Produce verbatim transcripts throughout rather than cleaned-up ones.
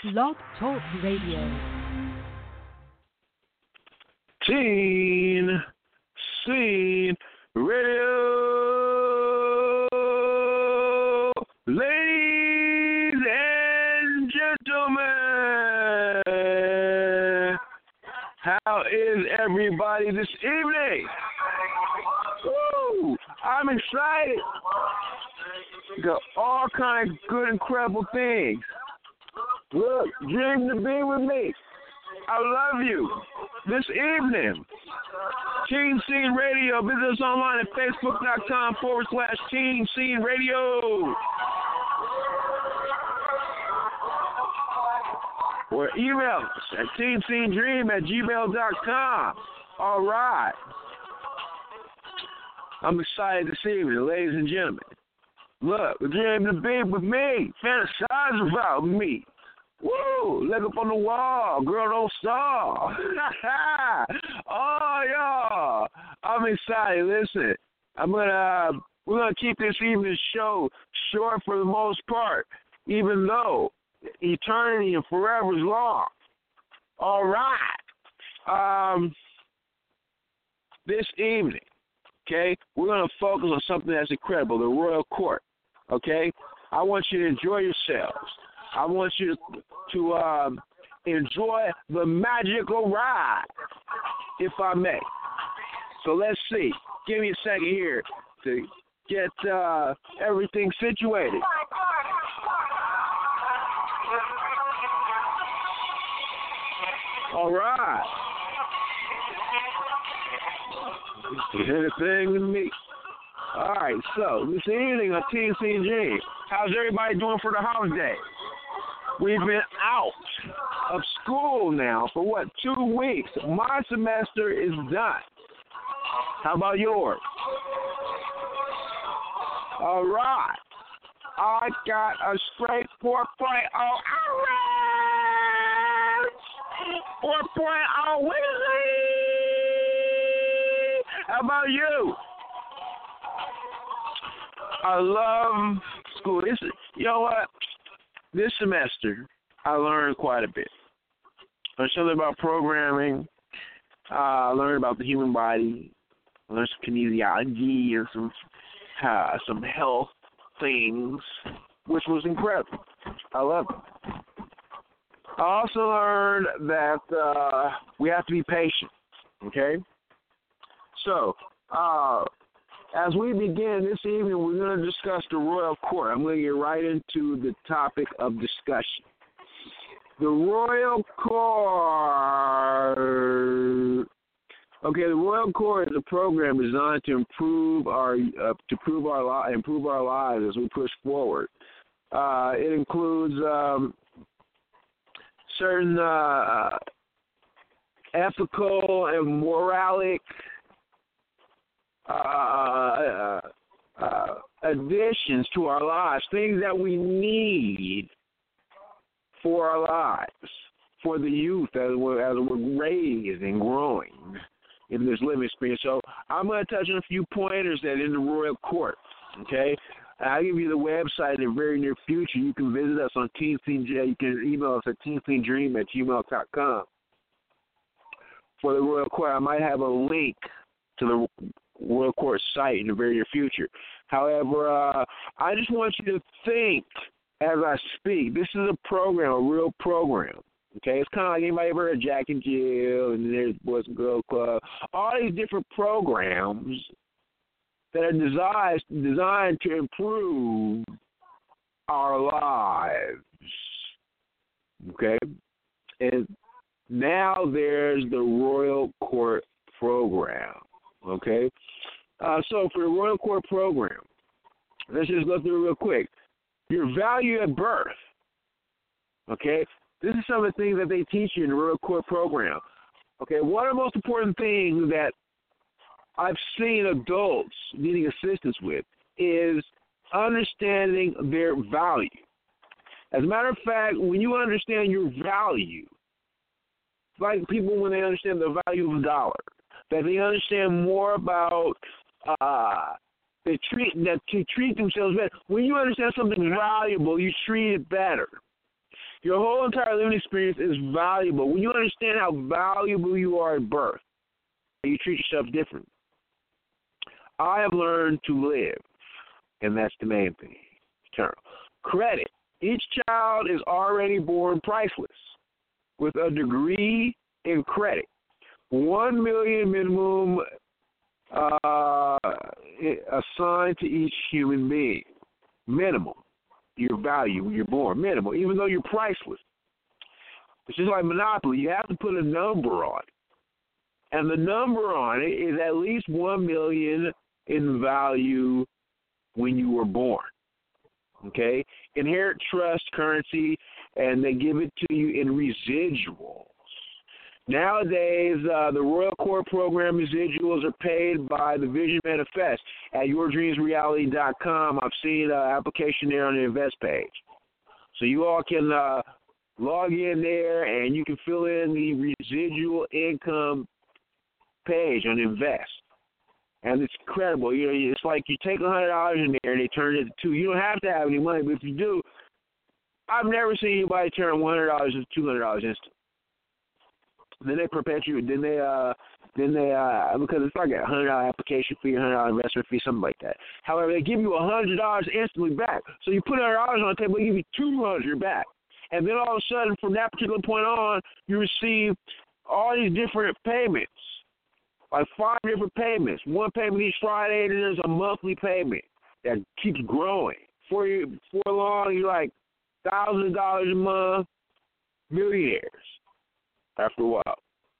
Blog Talk Radio. Teen Scene Radio. Ladies and gentlemen, how is everybody this evening? Woo! I'm excited. Got all kinds of good, incredible things. Look, dream to be with me. I love you. This evening, Teen Scene Radio. Visit us online at facebook.com forward slash Teen Scene Radio. Or email us at teenscenedream at gmail dot com. All right. I'm excited this evening, ladies and gentlemen. Look, dream to be with me. Fantasize about me. Woo! Leg up on the wall. Girl, don't stop. Oh, y'all. I'm excited. Listen, I'm going to, uh, we're going to keep this evening's show short for the most part, even though eternity and forever is long. All right. Um, this evening, okay, we're going to focus on something that's incredible, the Royal Court, okay? I want you to enjoy yourselves. I want you to, to um, enjoy the magical ride, if I may. So let's see. Give me a second here to get uh, everything situated. All right. Anything with me? All right, so this evening on Teen Scene Dream, how's everybody doing for the holiday? We've been out of school now for, what, two weeks. My semester is done. How about yours? All right. I got a straight four point oh average. four point oh Weasley. How about you? I love school. This, you know what? This semester, I learned quite a bit. I learned something about programming. Uh, I learned about the human body. I learned some kinesiology and some uh, some health things, which was incredible. I love it. I also learned that uh, we have to be patient, okay? So, uh, as we begin this evening, we're going to discuss the Royal Court. I'm going to get right into the topic of discussion. The Royal Court. Okay, the Royal Court is a program designed to improve our uh, to prove our li- improve our lives as we push forward. Uh, it includes um, certain uh, ethical and moralic Uh, uh, uh, additions to our lives, things that we need for our lives, for the youth as we're, as we're raised and growing in this living experience. So I'm going to touch on a few pointers that are in the Royal Court, okay? I'll give you the website in the very near future. You can visit us on Teen Scene. You can email us at teenscenedream at gmail dot com. For the Royal Court, I might have a link to the Royal Court site in the very near future. However, uh, I just want you to think as I speak. This is a program, a real program. Okay, it's kind of like anybody ever heard of Jack and Jill, and there's Boys and Girls Club. All these different programs that are designed designed to improve our lives. Okay, and now there's the Royal Court program. Okay, uh, so for the Royal Court program, let's just go through it real quick. Your value at birth. Okay, this is some of the things that they teach you in the Royal Court program. Okay, one of the most important things that I've seen adults needing assistance with is understanding their value. As a matter of fact, when you understand your value, like people when they understand the value of a dollar, that they understand more about uh, they treat that to treat themselves better. When you understand something valuable, you treat it better. Your whole entire living experience is valuable. When you understand how valuable you are at birth, you treat yourself different. I have learned to live, and that's the main thing. Eternal. Credit. Each child is already born priceless with a degree in credit. One million minimum uh, assigned to each human being. Minimum. Your value when you're born. Minimal. Even though you're priceless. It's just like Monopoly. You have to put a number on it. And the number on it is at least one million in value when you were born. Okay? Inherit trust currency, and they give it to you in residuals. Nowadays, uh, the Royal Court Program residuals are paid by the Vision Manifest at your dreams reality dot com. I've seen an uh, application there on the Invest page. So you all can uh, log in there, and you can fill in the residual income page on Invest. And it's incredible. You know, it's like you take one hundred dollars in there, and they turn it into two. You don't have to have any money, but if you do, I've never seen anybody turn one hundred dollars into two hundred dollars instant. Then they perpetuate. Then they, uh, then they, uh, because it's like a hundred dollar application fee, a hundred dollar investment fee, something like that. However, they give you a hundred dollars instantly back. So you put a hundred dollars on the table, they give you two hundred back, and then all of a sudden, from that particular point on, you receive all these different payments, like five different payments. One payment each Friday, and then there's a monthly payment that keeps growing. For you, for long, you're like thousands of dollars a month, millionaires. After a while.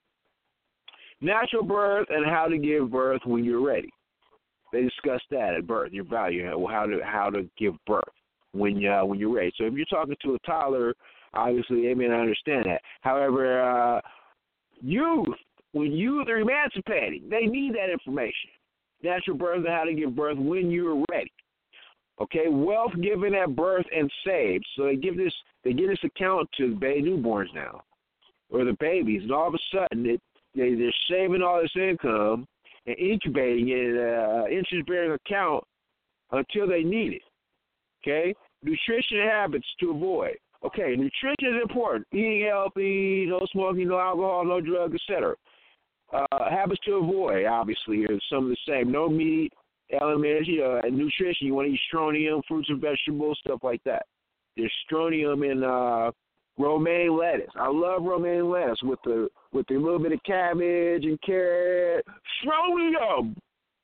Natural birth and how to give birth when you're ready. They discuss that at birth, your value, how to how to give birth when uh, when you're ready. So if you're talking to a toddler, obviously they may not understand that. However, uh, youth, when youth are emancipating, they need that information. Natural birth and how to give birth when you're ready. Okay, wealth given at birth and saved. So they give this they give this account to baby newborns now, or the babies, and all of a sudden it, they, they're saving all this income and incubating it in an interest-bearing account until they need it. Okay? Nutrition habits to avoid. Okay, nutrition is important. Eating healthy, no smoking, no alcohol, no drugs, et cetera. Uh, habits to avoid, obviously, are some of the same. No meat, elements, you know, and nutrition. You want to eat strontium, fruits and vegetables, stuff like that. There's strontium in uh, romaine lettuce. I love romaine lettuce with the with a little bit of cabbage and carrot. Strontium.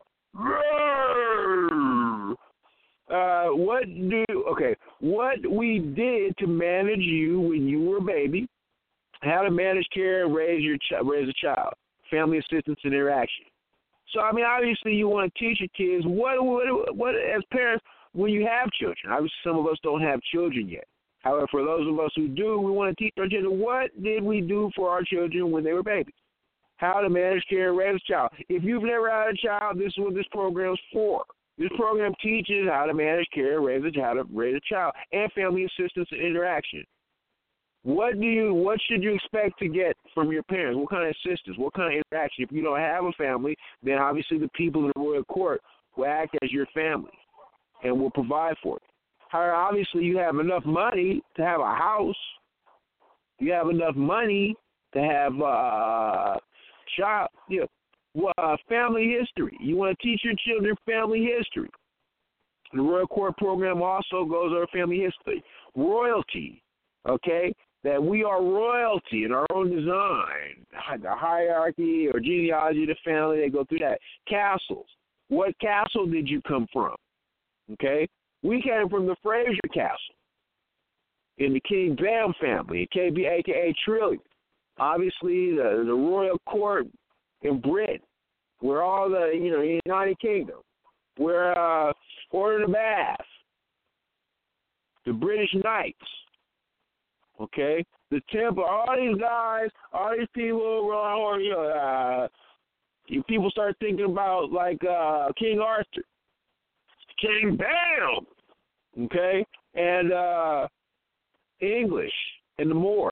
Uh, what do okay? What we did to manage you when you were a baby? How to manage, care, and raise your ch- raise a child? Family assistance and interaction. So I mean, obviously, you want to teach your kids what what what as parents when you have children. Obviously, some of us don't have children yet. However, for those of us who do, we want to teach our children what did we do for our children when they were babies. How to manage, care, and raise a child. If you've never had a child, this is what this program is for. This program teaches how to manage, care, raise a child, raise a child, and family assistance and interaction. What do you? What should you expect to get from your parents? What kind of assistance? What kind of interaction? If you don't have a family, then obviously the people in the royal court will act as your family and will provide for it. However, obviously you have enough money to have a house. You have enough money to have a uh, child. You know, Uh, family history. You want to teach your children family history. The Royal Court Program also goes over family history. Royalty, okay, that we are royalty in our own design. The hierarchy or genealogy of the family, they go through that. Castles. What castle did you come from? Okay, we came from the Fraser Castle in the King Bam family, K B, a k a. Trillion. Obviously, the, the Royal Court in Britain. We're all the, you know, United Kingdom. We're uh, Order of Bath, the British Knights, okay? The Temple, all these guys, all these people, you know, uh, you people start thinking about, like, uh, King Arthur, King Bam, okay? And uh, English and the Moors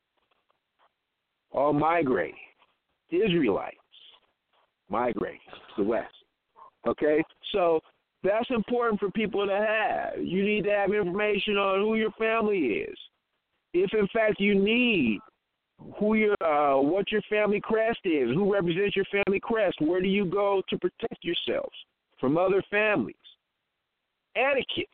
all migrating. Israelites migrate to the west. Okay? So that's important for people to have. You need to have information on who your family is. if in fact you need, who your uh, what your family crest is, who represents your family crest, where do you go to protect yourselves from other families? Etiquette.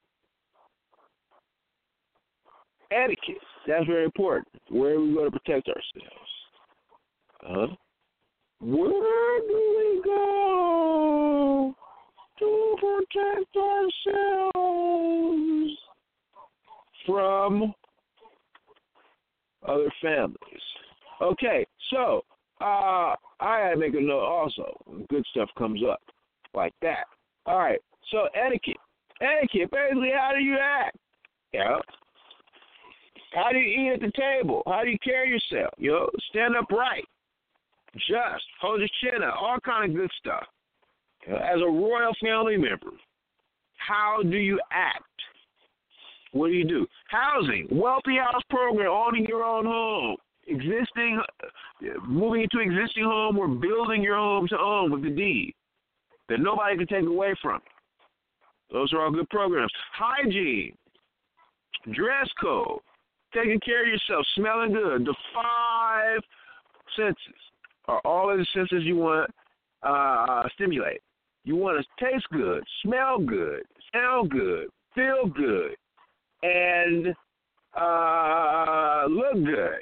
Etiquette. That's very important. Where do we go to protect ourselves? Uh-huh. Where do we go to protect ourselves from other families? Okay, so uh, I had to make a note also. Good stuff comes up like that. All right, so etiquette. Etiquette, basically, how do you act? Yeah. How do you eat at the table? How do you carry yourself? You know, stand upright, just, hold your chin up, all kind of good stuff. You know, as a royal family member, how do you act? What do you do? Housing, wealthy house program, owning your own home, existing, moving into existing home or building your home to own with the deed that nobody can take away from you. Those are all good programs. Hygiene, dress code, taking care of yourself, smelling good. The five senses are all of the senses you want to uh, stimulate. You want to taste good, smell good, sound good, feel good, and uh, look good.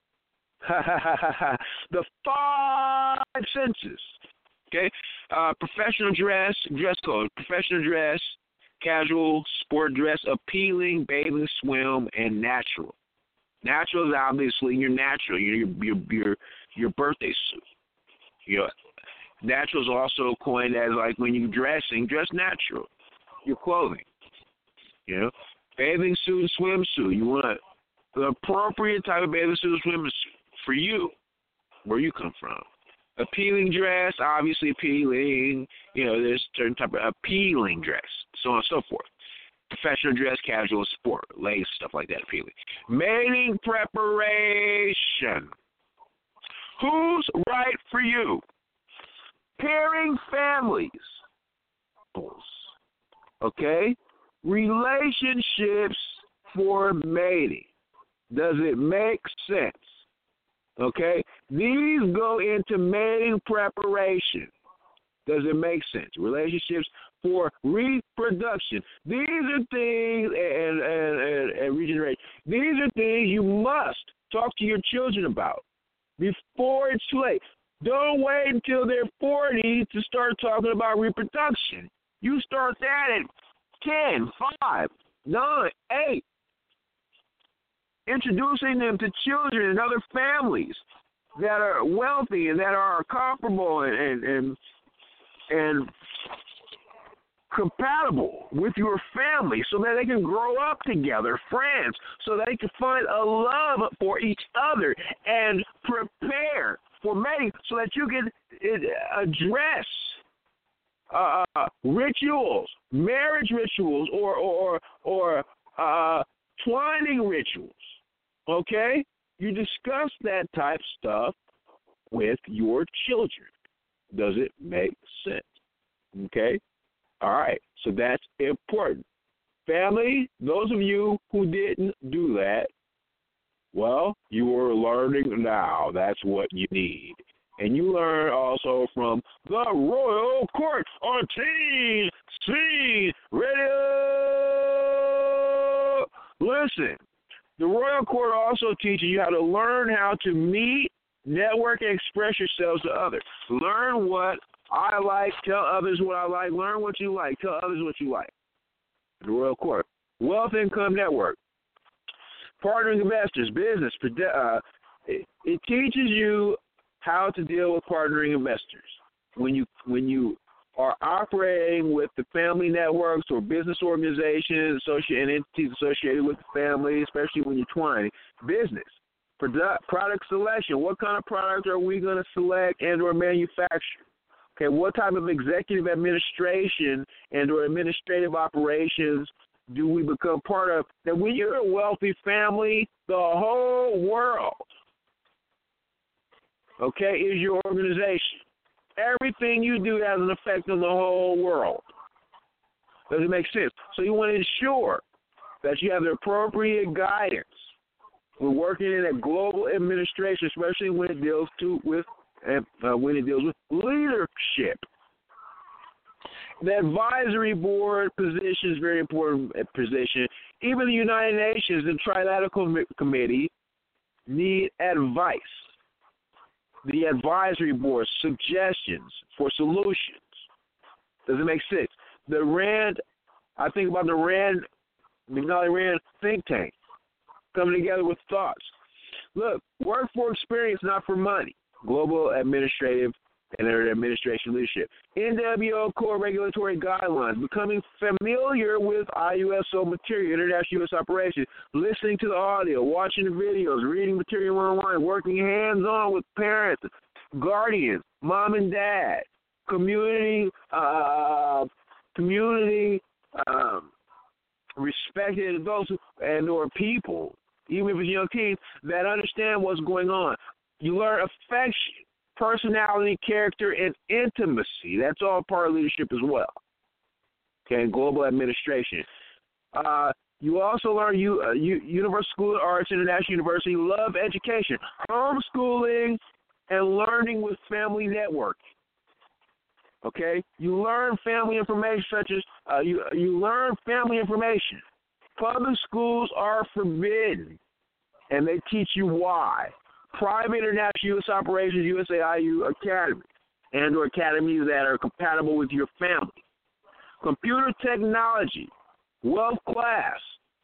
The five senses. Okay, uh, professional dress, dress code, professional dress, casual, sport dress, appealing, bathing, swim, and natural. Natural is obviously your natural, your your your your birthday suit. Your natural is also coined as like when you're dressing, dress natural. Your clothing, you know, bathing suit and swimsuit. You want the appropriate type of bathing suit and swimsuit for you, where you come from. Appealing dress, obviously appealing. You know, there's a certain type of appealing dress, so on and so forth. Professional dress, casual, sport, lace, stuff like that, appealing. Mating preparation. Who's right for you? Pairing families. Okay? Relationships for mating. Does it make sense? Okay? These go into mating preparation. Does it make sense? Relationships for reproduction. These are things, and, and, and, and regeneration. These are things you must talk to your children about before it's too late. Don't wait until they're forty to start talking about reproduction. You start that at ten, five, nine, eight. Introducing them to children and other families that are wealthy and that are comparable and and and, and compatible with your family so that they can grow up together, friends, so they can find a love for each other and prepare for mating so that you can address uh, rituals, marriage rituals, or or or uh, twining rituals. Okay? You discuss that type of stuff with your children. Does it make sense? Okay? All right, so that's important. Family, those of you who didn't do that, well, you are learning now. That's what you need. And you learn also from the Royal Court on Teen Scene Radio. Listen, the Royal Court also teaches you how to learn how to meet, network, and express yourselves to others. Learn what I like, tell others what I like, learn what you like, tell others what you like. The Royal Court. Wealth Income Network. Partnering investors, business. Uh, it, it teaches you how to deal with partnering investors. When you when you are operating with the family networks or business organizations associated, and entities associated with the family, especially when you're twining. Business. Product, product selection. What kind of product are we going to select and or manufacture? Okay, what type of executive administration and or administrative operations do we become part of? Now, when you're a wealthy family, the whole world, okay, is your organization. Everything you do has an effect on the whole world. Does it make sense? So you want to ensure that you have the appropriate guidance We're working in a global administration, especially when it deals to with uh, when it deals with leadership. The advisory board position is a very important position. Even the United Nations, the Trilateral Committee, need advice. The advisory board, suggestions for solutions. Does it make sense? The RAND, I think about the RAND, McNally Rand think tank, coming together with thoughts. Look, work for experience, not for money. Global administrative and administration leadership. N W O core regulatory guidelines, becoming familiar with I U S O material, international U S operations, listening to the audio, watching the videos, reading material online, working hands-on with parents, guardians, mom and dad, community, uh, community, um, respected adults and or people, even if it's young teens, that understand what's going on. You learn affection, personality, character, and intimacy. That's all part of leadership as well. Okay, global administration. Uh, you also learn you, uh, U, Universal School of Arts, International University, love education, homeschooling, and learning with family network. Okay, you learn family information such as uh, you you learn family information. Public schools are forbidden, and they teach you why. Private international U S operations, U S A I U Academy, and or academies that are compatible with your family. Computer technology, wealth class.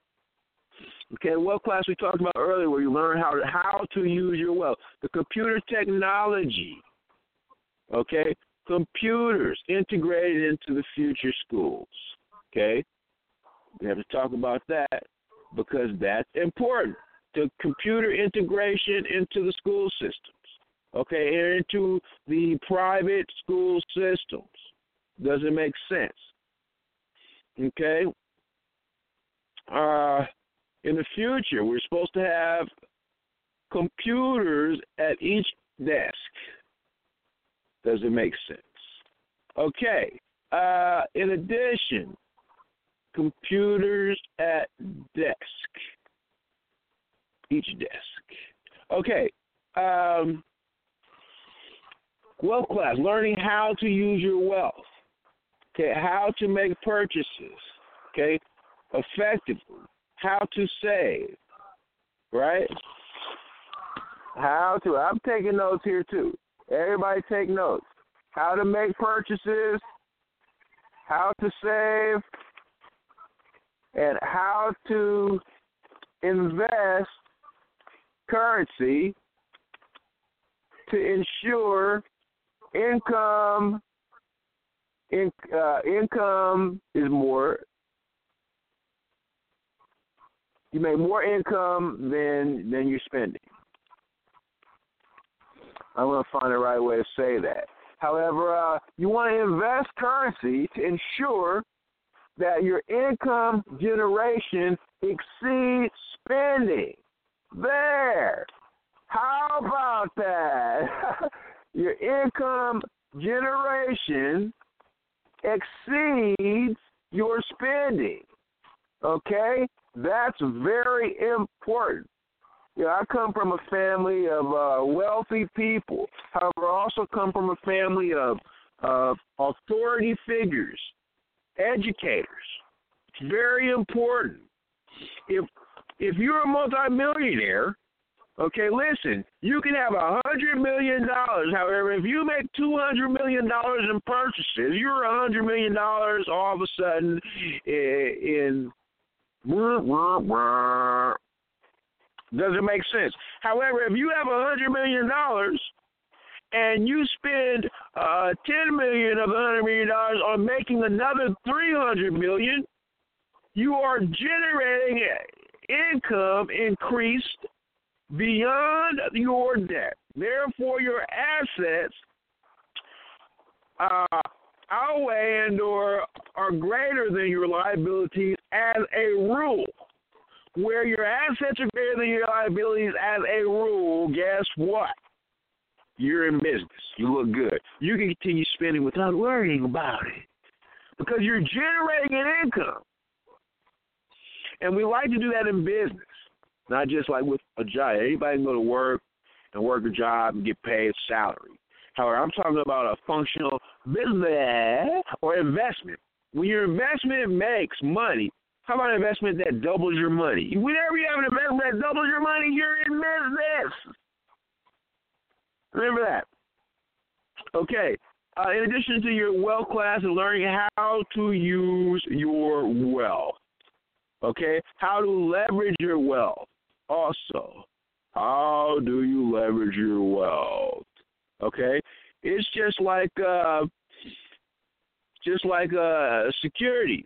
Okay, wealth class we talked about earlier, where you learn how to, how to use your wealth. The computer technology, okay, computers integrated into the future schools. Okay, we have to talk about that because that's important. The computer integration into the school systems, okay, and into the private school systems. Does it make sense? Okay. Uh, in the future, we're supposed to have computers at each desk. Does it make sense? Okay. Uh, in addition, computers at desk. Each desk. Okay. Um, wealth class, learning how to use your wealth. Okay, how to make purchases. Okay, effectively. How to save. Right? How to, I'm taking notes here too. Everybody take notes. How to make purchases, how to save, and how to invest currency to ensure income in, uh, income is more, you make more income than than you're spending. I'm going to find the right way to say that. However, uh, you want to invest currency to ensure that your income generation exceeds spending. There. How about that? Your income generation exceeds your spending. Okay? That's very important. You know, I come from a family of uh, wealthy people. However, I also come from a family of uh, authority figures, educators. It's very important. If if you're a multimillionaire, okay, listen, you can have a hundred million dollars. However, if you make two hundred million dollars in purchases, you're a hundred million dollars all of a sudden in. in Does it make sense? However, if you have a hundred million dollars and you spend uh, ten million of the hundred million dollars on making another three hundred million, you are generating income increased beyond your debt. Therefore, your assets uh, outweigh and or are greater than your liabilities as a rule. Where your assets are greater than your liabilities as a rule, guess what? You're in business. You look good. You can continue spending without worrying about it because you're generating an income. And we like to do that in business. Not just like with a job. Anybody can go to work and work a job and get paid salary. However, I'm talking about a functional business or investment. When your investment makes money, how about an investment that doubles your money? Whenever you have an investment that doubles your money, you're in business. Remember that. Okay. Uh, in addition to your wealth class and learning how to use your wealth. Okay? How to leverage your wealth. Also, how do you leverage your wealth? Okay? It's just like uh, just like uh, securities.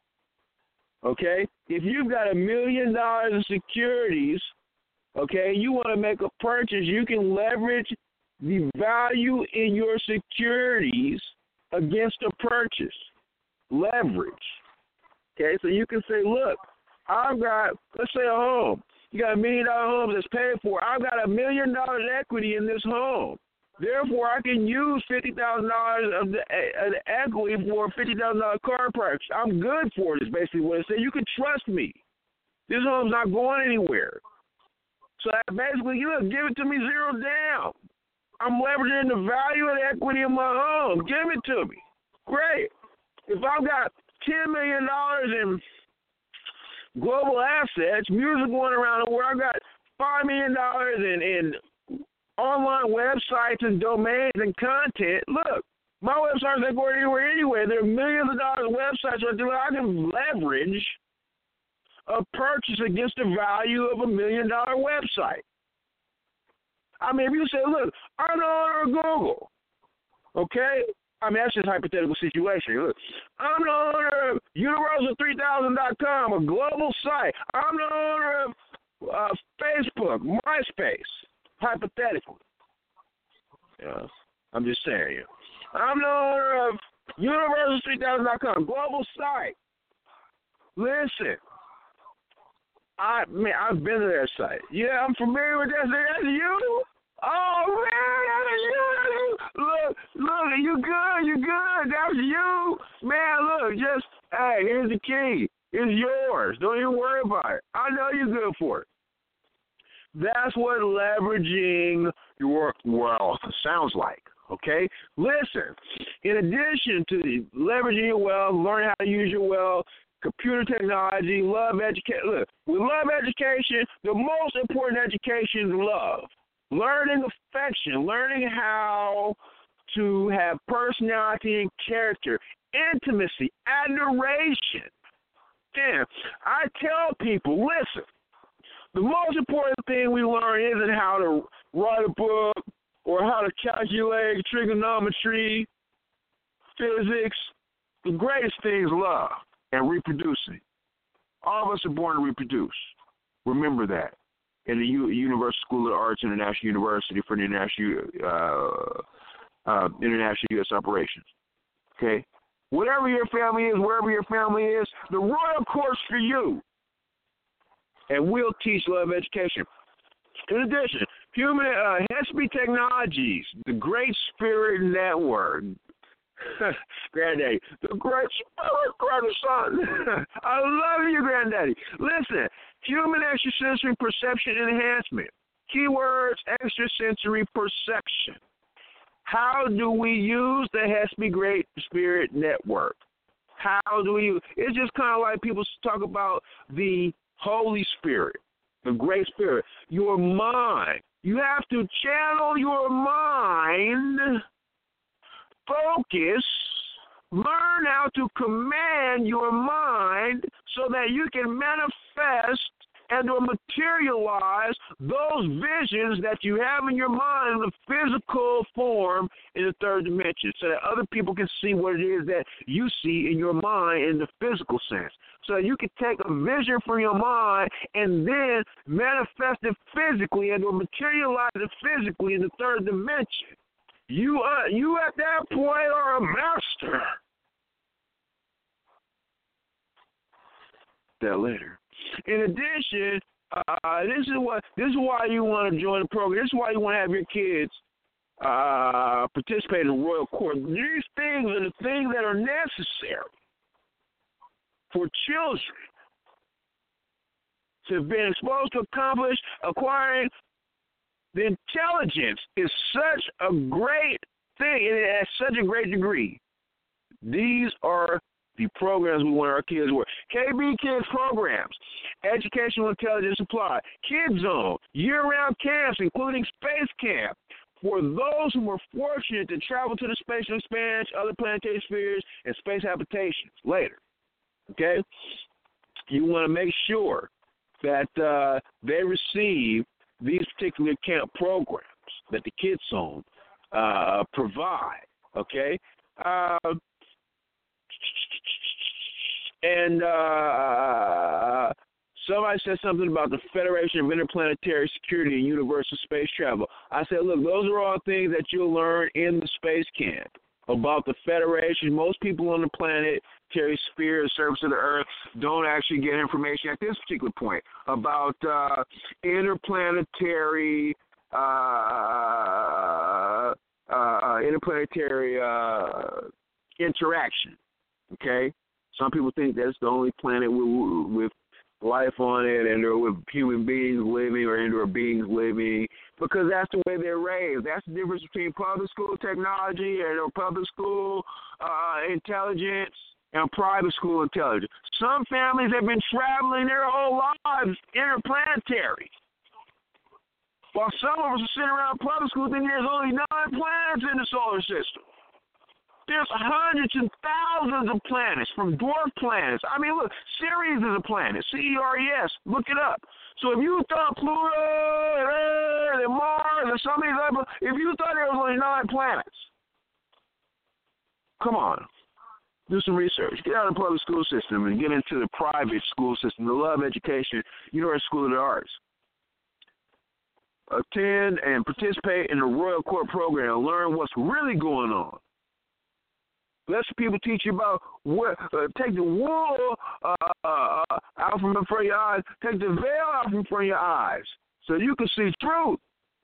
Okay? If you've got a million dollars in securities, okay, you want to make a purchase, you can leverage the value in your securities against a purchase. Leverage. Okay, so you can say, look, I've got, let's say a home. You got a million dollar home that's paid for. I've got a million dollars equity in this home. Therefore, I can use fifty thousand dollars of the, uh, the equity for a fifty thousand dollars car purchase. I'm good for it is basically what it says. You can trust me. This home's not going anywhere. So basically, you look, give it to me zero down. I'm leveraging the value of the equity in my home. Give it to me. Great. If I've got ten million dollars in global assets, music going around the world, I've got five million dollars in, in online websites and domains and content. Look, my websites ain't going anywhere anyway. There are millions of dollars of websites right there. I can leverage a purchase against the value of a million dollar website. I mean, if you say, look, I'm the owner of Google, okay? I mean, that's just a hypothetical situation. Look, I'm the owner of universal three thousand dot com, a global site. I'm the owner of uh, Facebook, MySpace, hypothetically. Yeah, I'm just saying. Yeah. I'm the owner of universal three thousand dot com, global site. Listen. I man, I've been to that site. Yeah, I'm familiar with that. That's you. Oh man, that's you. Look, look, you good, you good. That's you, man. Look, just hey, here's the key. It's yours. Don't even worry about it. I know you're good for it. That's what leveraging your wealth sounds like. Okay, listen. In addition to leveraging your wealth, learning how to use your wealth. Computer technology, love education. Look, we love education. The most important education is love. Learning affection, learning how to have personality and character, intimacy, adoration. Damn, I tell people, listen, the most important thing we learn isn't how to write a book or how to calculate trigonometry, physics. The greatest thing is love. And reproducing. All of us are born to reproduce. Remember that. In the U- Universal School of the Arts, International University for International uh, uh, International U S Operations. Okay? Whatever your family is, wherever your family is, the royal course for you. And we'll teach love education. In addition, human uh, Hespe Technologies, the Great Spirit Network. Granddaddy, the Great Spirit grandson. I love you, Granddaddy. Listen, human extrasensory perception enhancement. Keywords, extrasensory perception. How do we use the Hespe Great Spirit Network? How do we use it's just kind of like people talk about the Holy Spirit, the Great Spirit, your mind. You have to channel your mind. Focus, learn how to command your mind so that you can manifest and or materialize those visions that you have in your mind in the physical form in the third dimension so that other people can see what it is that you see in your mind in the physical sense. So that you can take a vision from your mind and then manifest it physically and or materialize it physically in the third dimension. You are you at that point are a master. That later. In addition, uh, this is what this is why you want to join the program. This is why you want to have your kids uh, participate in Royal Court. These things are the things that are necessary for children have been exposed to accomplish acquiring the intelligence is such a great thing, and it has such a great degree. These are the programs we want our kids to work. K B Kids programs, Educational Intelligence Supply, Kids Zone, year-round camps, including Space Camp, for those who were fortunate to travel to the spatial expanse, other planetary spheres, and space habitations later. Okay? You want to make sure that uh, they receive these particular camp programs that the Kids Zone uh, provide. Okay? Uh, and uh, somebody said something about the Federation of Interplanetary Security and Universal Space Travel. I said, look, those are all things that you'll learn in the space camp about the Federation. Most people on the planetary sphere, the surface of the Earth, don't actually get information at this particular point about uh, interplanetary uh, uh, interplanetary uh, interaction. Okay, some people think that's the only planet with, with life on it, and or with human beings living, or indoor beings living, because that's the way they're raised. That's the difference between public school technology and or public school uh, intelligence and private school intelligence. Some families have been traveling their whole lives interplanetary, while some of us are sitting around public school thinking there's only nine planets in the solar system. There's hundreds and thousands of planets, from dwarf planets. I mean, look, Ceres is a planet, C E R E S. Look it up. So if you thought Pluto and Earth and Mars and some of these other, if you thought there was only nine planets, come on, do some research. Get out of the public school system and get into the private school system, the Love Education, University School of the Arts. Attend and participate in the Royal Court program and learn what's really going on. Let people teach you about what. Uh, take the wool uh, uh, out from in front of your eyes. Take the veil out from in front of your eyes, so you can see truth.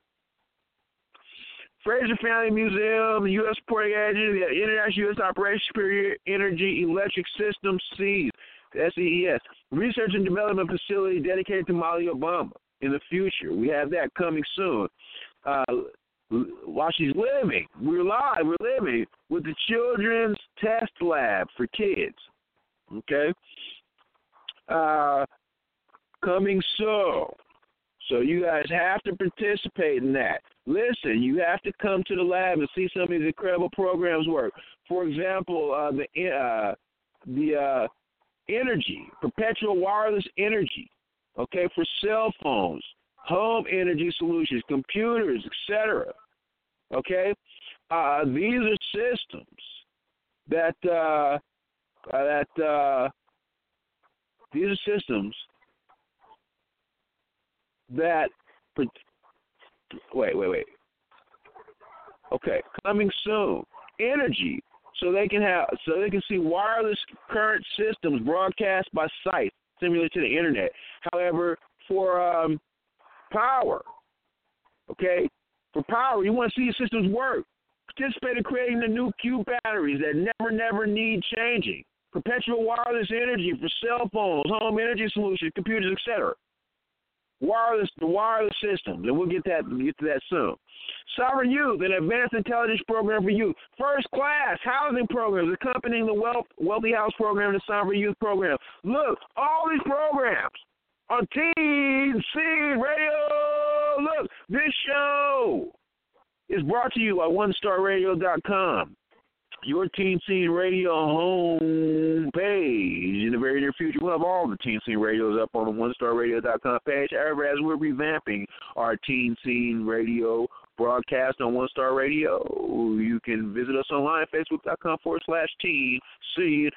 Fraser Family Museum, the U S Supporting Agency, the International U S Operation Superior Energy Electric Systems, SEES, S E E S, Research and Development Facility dedicated to Molly Obama. In the future, we have that coming soon. Uh, While she's living, we're live, we're living with the Children's Test Lab for kids. Okay? Uh, coming soon. So you guys have to participate in that. Listen, you have to come to the lab and see some of these incredible programs work. For example, uh, the uh, the uh, energy, perpetual wireless energy, okay, for cell phones, home energy solutions, computers, et cetera. Okay? Uh, these are systems that, uh, that uh, these are systems that, wait, wait, wait. Okay, coming soon. Energy, so they can have, so they can see wireless current systems broadcast by sight, similar to the internet. However, for um, power, okay? For power, you want to see your systems work. Participate in creating the new Q batteries that never, never need changing. Perpetual wireless energy for cell phones, home energy solutions, computers, et cetera. Wireless, the wireless systems, and we'll get that get to that soon. Sovereign Youth, an advanced intelligence program for youth. First class housing programs accompanying the wealth, Wealthy House program and the Sovereign Youth program. Look, all these programs on Teen Scene Radio. Look, this show is brought to you by one star radio dot com. Your Teen Scene Radio home page. In the very near future, we'll have all the Teen Scene Radios up on the one star radio dot com page. However, as we're revamping our Teen Scene Radio broadcast on One Star Radio, you can visit us online at facebook.com forward slash Teen Scene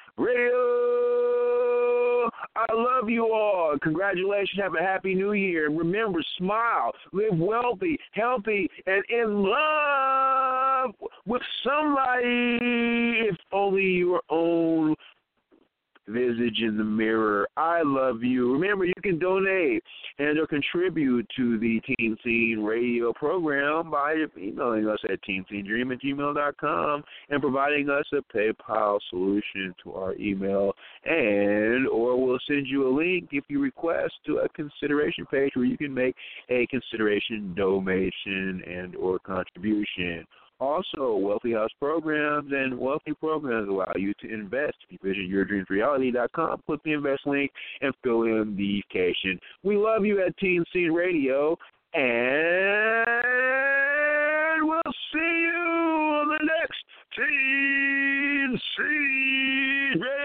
Radio. I love you all. Congratulations. Have a happy new year. And remember, smile, live wealthy, healthy, and in love with somebody, if only your own visage in the mirror. I love you. Remember, you can donate and or contribute to the Teen Scene Radio program by emailing us at teen scene dream at gmail dot com and providing us a PayPal solution to our email, and or we'll send you a link if you request to a consideration page where you can make a consideration donation and or contribution. Also, Wealthy House programs and wealthy programs allow you to invest. If you visit your dreams reality dot com, click the invest link, and fill in the cation. We love you at Teen Scene Radio, and we'll see you on the next Teen Scene Radio.